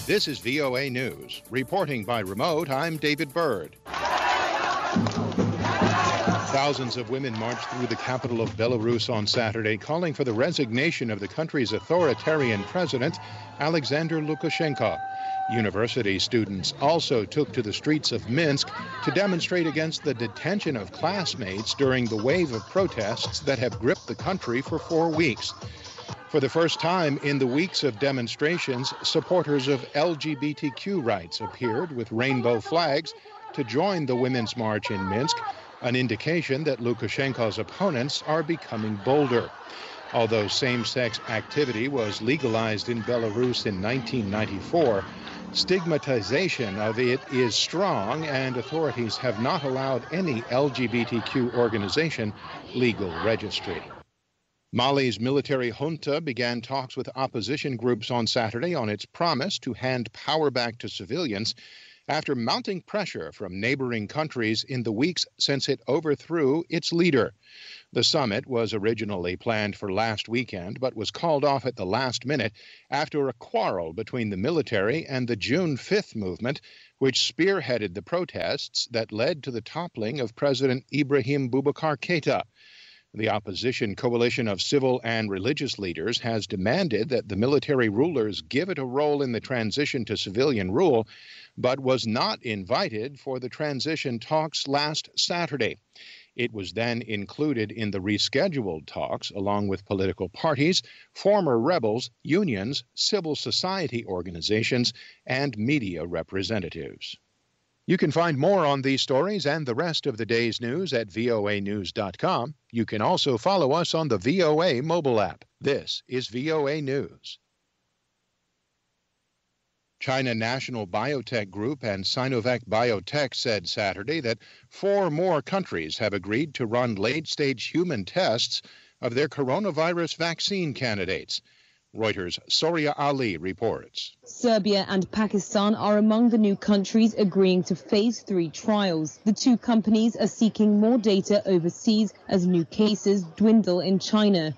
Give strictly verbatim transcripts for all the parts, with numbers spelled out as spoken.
This is V O A News. Reporting by remote, I'm David Byrd. Thousands of women marched through the capital of Belarus on Saturday, calling for the resignation of the country's authoritarian president, Alexander Lukashenko. University students also took to the streets of Minsk to demonstrate against the detention of classmates during the wave of protests that have gripped the country for four weeks. For the first time in the weeks of demonstrations, supporters of L G B T Q rights appeared with rainbow flags to join the Women's March in Minsk, an indication that Lukashenko's opponents are becoming bolder. Although same-sex activity was legalized in Belarus in nineteen ninety-four, stigmatization of it is strong, and authorities have not allowed any L G B T Q organization legal registry. Mali's military junta began talks with opposition groups on Saturday on its promise to hand power back to civilians after mounting pressure from neighboring countries in the weeks since it overthrew its leader. The summit was originally planned for last weekend, but was called off at the last minute after a quarrel between the military and the June fifth movement, which spearheaded the protests that led to the toppling of President Ibrahim Boubacar Keïta. The opposition coalition of civil and religious leaders has demanded that the military rulers give it a role in the transition to civilian rule, but was not invited for the transition talks last Saturday. It was then included in the rescheduled talks along with political parties, former rebels, unions, civil society organizations, and media representatives. You can find more on these stories and the rest of the day's news at V O A news dot com. You can also follow us on the V O A mobile app. This is V O A News. China National Biotech Group and Sinovac Biotech said Saturday that four more countries have agreed to run late-stage human tests of their coronavirus vaccine candidates. Reuters' Soria Ali reports. Serbia and Pakistan are among the new countries agreeing to phase three trials. The two companies are seeking more data overseas as new cases dwindle in China.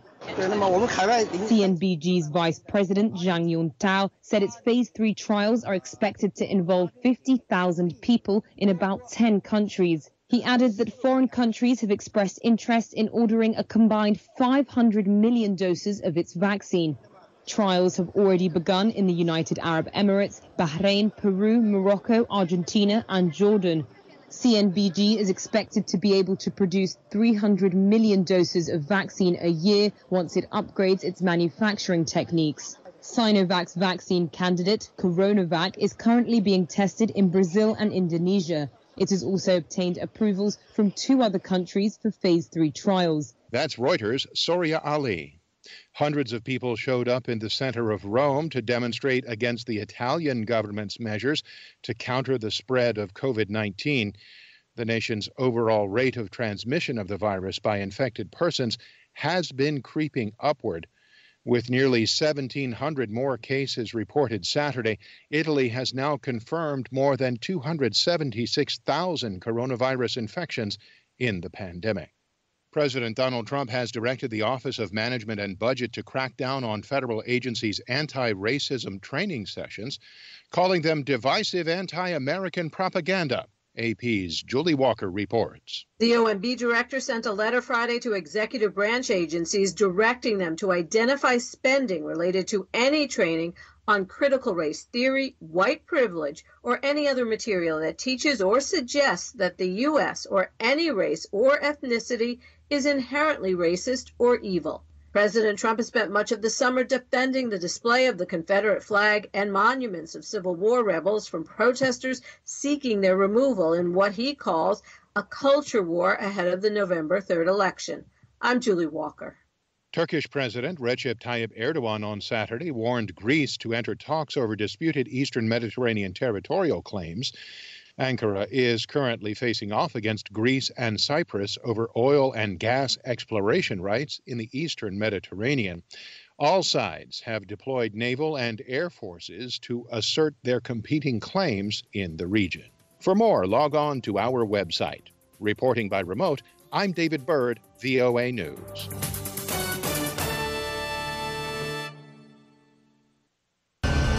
C N B G's Vice President Zhang Yuntao said its phase three trials are expected to involve fifty thousand people in about ten countries. He added that foreign countries have expressed interest in ordering a combined five hundred million doses of its vaccine. Trials have already begun in the United Arab Emirates, Bahrain, Peru, Morocco, Argentina, and Jordan. C N B G is expected to be able to produce three hundred million doses of vaccine a year once it upgrades its manufacturing techniques. Sinovac's vaccine candidate, CoronaVac, is currently being tested in Brazil and Indonesia. It has also obtained approvals from two other countries for phase three trials. That's Reuters' Soria Ali. Hundreds of people showed up in the center of Rome to demonstrate against the Italian government's measures to counter the spread of COVID nineteen. The nation's overall rate of transmission of the virus by infected persons has been creeping upward. With nearly seventeen hundred more cases reported Saturday, Italy has now confirmed more than two hundred seventy-six thousand coronavirus infections in the pandemic. President Donald Trump has directed the Office of Management and Budget to crack down on federal agencies' anti-racism training sessions, calling them divisive anti-American propaganda. A P's Julie Walker reports. The O M B director sent a letter Friday to executive branch agencies directing them to identify spending related to any training on critical race theory, white privilege, or any other material that teaches or suggests that the U S or any race or ethnicity is inherently racist or evil. President Trump has spent much of the summer defending the display of the Confederate flag and monuments of Civil War rebels from protesters seeking their removal in what he calls a culture war ahead of the November third election. I'm Julie Walker. Turkish President Recep Tayyip Erdogan on Saturday warned Greece to enter talks over disputed Eastern Mediterranean territorial claims. Ankara is currently facing off against Greece and Cyprus over oil and gas exploration rights in the Eastern Mediterranean. All sides have deployed naval and air forces to assert their competing claims in the region. For more, log on to our website. Reporting by remote, I'm David Byrd, V O A News.